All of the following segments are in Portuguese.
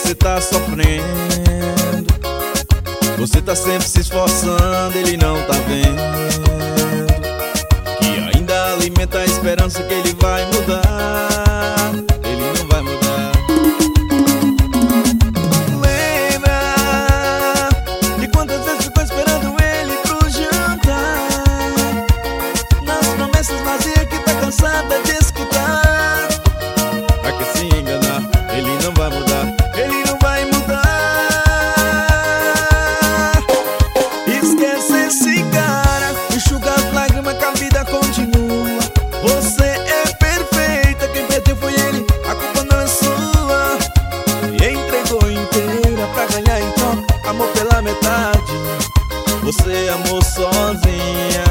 você tá sofrendo. Você tá sempre se esforçando, ele não tá vendo que ainda alimenta a esperança que ele vai mudar. Ele não vai mudar. Lembra de quantas vezes ficou esperando ele pro jantar, nas promessas vazias que tá cansada de escutar. Pra que se enganar, ele não vai mudar. Ele não vai mudar. Esquece esse cara, enxuga as lágrimas que a vida continua. Você é perfeita, quem perdeu foi ele, a culpa não é sua. E entregou inteira pra ganhar em troca amor pela metade. Você amou sozinha.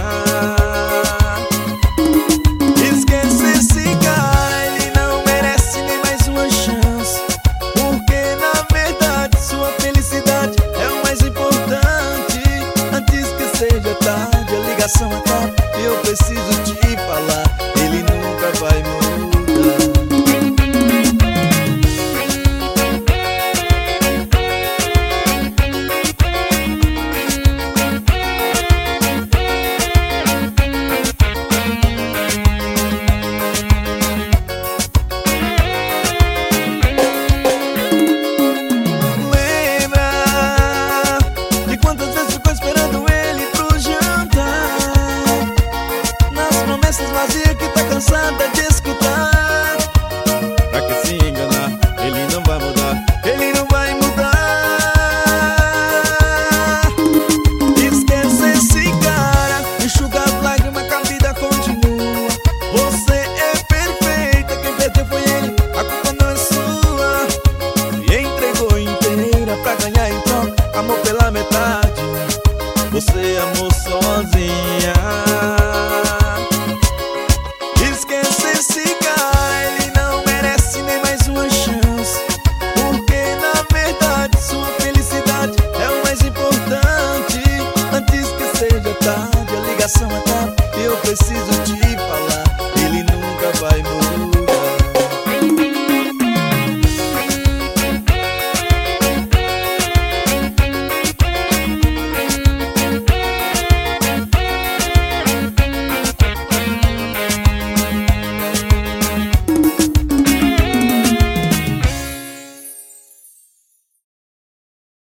Esquece esse cara, ele não merece nem mais uma chance, porque na verdade sua felicidade é o mais importante. Antes que seja tarde, a ligação acaba e eu preciso te falar, ele nunca vai mudar. Vazia que tá cansada de escutar. Pra que se enganar, ele não vai mudar. Ele não vai mudar. Esquece esse cara, enxuga as lágrimas que a vida continua. Você é perfeita, quem perdeu foi ele, a culpa não é sua. E entregou inteira pra ganhar em troca amor pela metade. Você amou sozinha. Esquece esse cara, ele não merece nem mais uma chance, porque na verdade sua felicidade é o mais importante. Antes que seja tarde, a ligação é